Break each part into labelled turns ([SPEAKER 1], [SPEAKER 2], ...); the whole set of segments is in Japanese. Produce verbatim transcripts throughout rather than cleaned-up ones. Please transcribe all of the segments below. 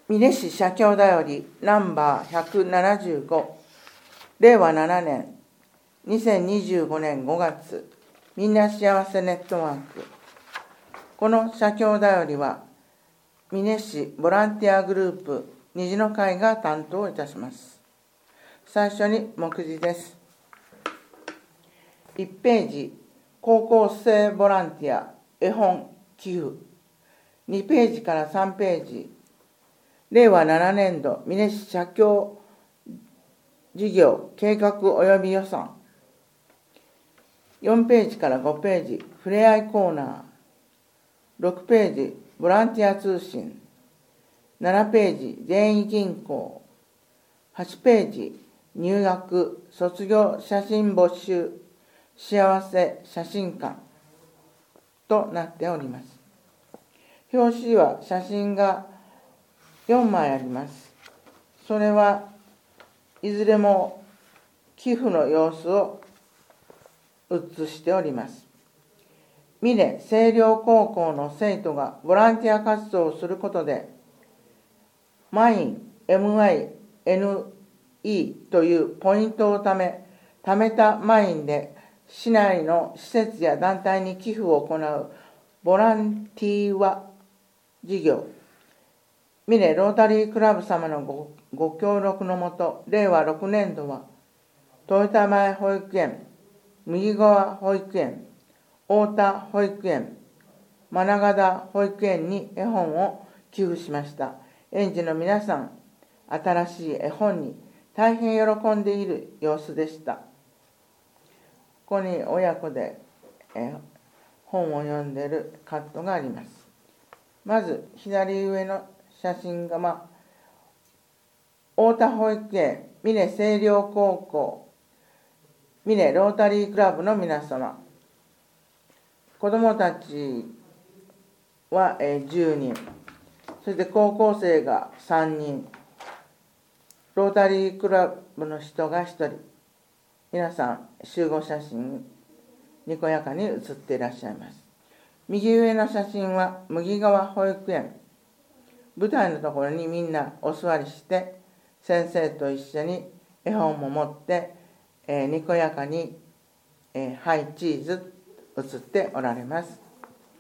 [SPEAKER 1] 美祢市社協だよりナンバーひゃくななじゅうご、れいわななねん、にせんにじゅうごねんごがつ、みんな幸せネットワーク。この社協だよりは、美祢市ボランティアグループ虹の会が担当いたします。最初に目次です。いちページ、高校生ボランティア絵本寄付。にページからさんページ、れいわななねんど美祢市社協事業計画及び予算。よんページからごページ、ふれあいコーナー。ろくページ、ボランティア通信。ななページ、全員銀行。はちページ、入学、卒業写真募集、幸せ写真館となっております。表紙は写真がよんまいあります。それはいずれも寄付の様子を写しております。美祢清涼高校の生徒がボランティア活動をすることで、マイン エムアイエヌイー というポイントをため、貯めたマインで市内の施設や団体に寄付を行うボランティア事業。美祢ロータリークラブ様の ご, ご協力のもと、れいわろくねんどは、豊田前保育園、右側保育園、太田保育園、真長田保育園に絵本を寄付しました。園児の皆さん、新しい絵本に大変喜んでいる様子でした。ここに親子でえ本を読んでいるカットがあります。まず左上の写真が、まあ、太田保育園、美祢清涼高校、美祢ロータリークラブの皆様、子どもたちはじゅうにん、そして高校生がさんにん、ロータリークラブの人がひとり、皆さん集合写真にこやかに写っていらっしゃいます。右上の写真は麦川保育園、舞台のところにみんなお座りして、先生と一緒に絵本も持って、えー、にこやかに、えー、ハイチーズ写っておられます。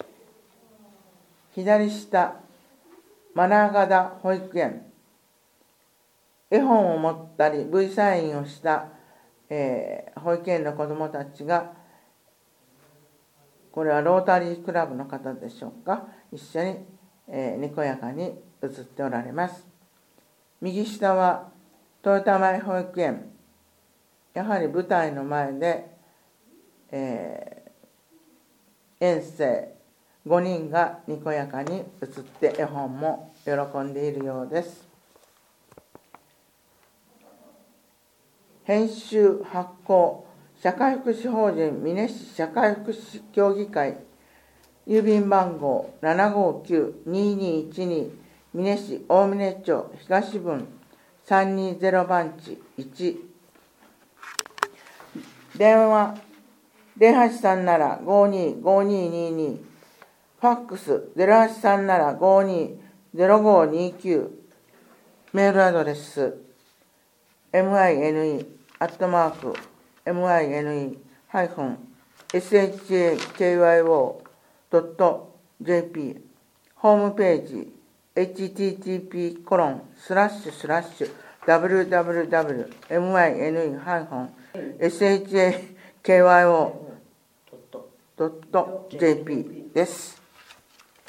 [SPEAKER 1] 左下、真長田保育園、絵本を持ったり V サインをした、えー、保育園の子どもたちが、これはロータリークラブの方でしょうか、一緒に、えー、にこやかに写っておられます。右下は豊田前保育園、やはり舞台の前で、えー、園生ごにんがにこやかに写って絵本も喜んでいるようです。編集発行社会福祉法人美祢市社会福祉協議会、郵便番号 ななごきゅうにーにーいちに 美祢市大峰町東分さんにーぜろ番地いち、電話ゼロはちさんなな ごーにー ごーにーにーにー、ファックス ゼロはちさんなな ごーにー ゼロごーにーきゅう、メールアドレス エムアイエヌイー アットマーク エムアイエヌイー ハイフン エスエイチエーケーワイオー ドット ジェーピー、 ホームページ エイチティーティーピー コロンスラッシュスラッシュ ダブリューダブリューダブリュー エムアイエヌイー ハイフン エスエイチエーケーワイオー ドット ジェーピー です。